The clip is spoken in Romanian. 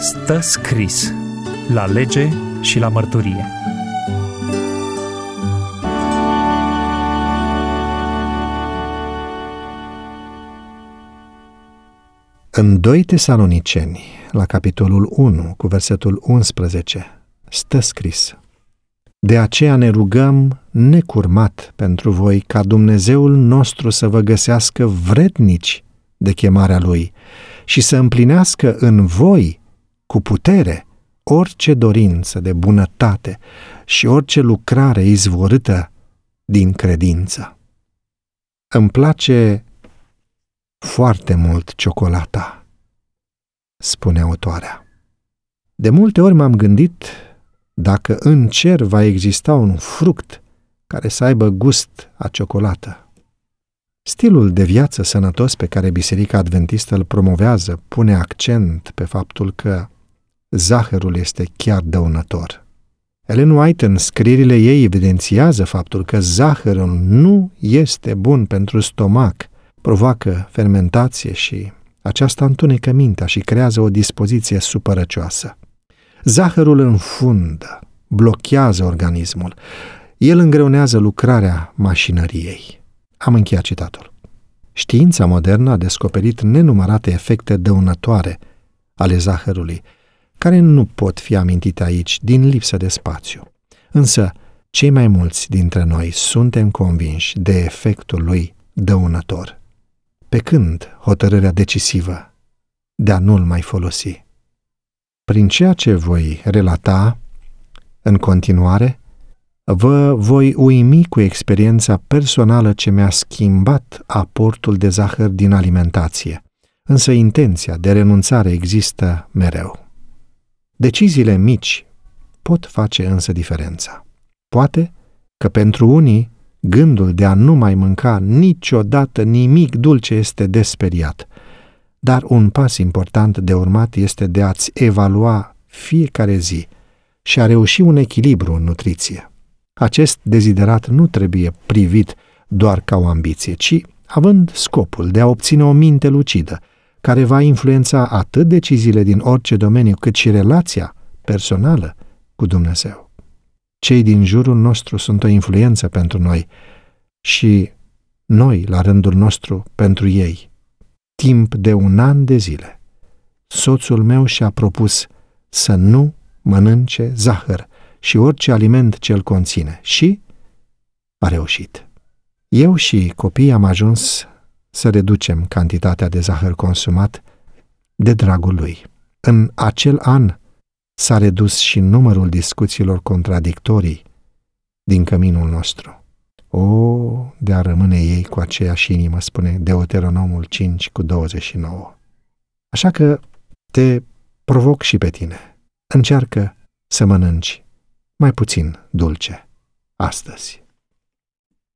Stă scris la lege și la mărturie. În 2 Tesaloniceni, la capitolul 1, cu versetul 11, stă scris: De aceea ne rugăm necurmat pentru voi ca Dumnezeul nostru să vă găsească vrednici de chemarea Lui și să împlinească în voi cu putere orice dorință de bunătate și orice lucrare izvorâtă din credință. Îmi place foarte mult ciocolata, spune autoarea. De multe ori m-am gândit dacă în cer va exista un fruct care să aibă gust a ciocolată. Stilul de viață sănătos pe care Biserica Adventistă îl promovează pune accent pe faptul că zahărul este chiar dăunător. Ellen White, în scrierile ei, evidențiază faptul că zahărul nu este bun pentru stomac, provoacă fermentație și aceasta întunecă mintea și creează o dispoziție supărăcioasă. Zahărul înfundă, blochează organismul, el îngreunează lucrarea mașinăriei. Am încheiat citatul. Știința modernă a descoperit nenumărate efecte dăunătoare ale zahărului, care nu pot fi amintite aici din lipsă de spațiu. Însă, cei mai mulți dintre noi suntem convinși de efectul lui dăunător. Pe când hotărârea decisivă de a nu-l mai folosi? Prin ceea ce voi relata în continuare, vă voi uimi cu experiența personală ce mi-a schimbat aportul de zahăr din alimentație, însă intenția de renunțare există mereu. Deciziile mici pot face însă diferența. Poate că pentru unii gândul de a nu mai mânca niciodată nimic dulce este desperiat, dar un pas important de urmat este de a-ți evalua fiecare zi și a reuși un echilibru în nutriție. Acest deziderat nu trebuie privit doar ca o ambiție, ci având scopul de a obține o minte lucidă, care va influența atât deciziile din orice domeniu, cât și relația personală cu Dumnezeu. Cei din jurul nostru sunt o influență pentru noi și noi, la rândul nostru, pentru ei. Timp de 1 an de zile, soțul meu și-a propus să nu mănânce zahăr și orice aliment ce îl conține și a reușit. Eu și copiii am ajuns să reducem cantitatea de zahăr consumat de dragul lui. În acel an s-a redus și numărul discuțiilor contradictorii din căminul nostru. O, de a rămâne ei cu aceeași inimă, spune Deuteronomul 5:29. Așa că te provoc și pe tine. Încearcă să mănânci mai puțin dulce astăzi.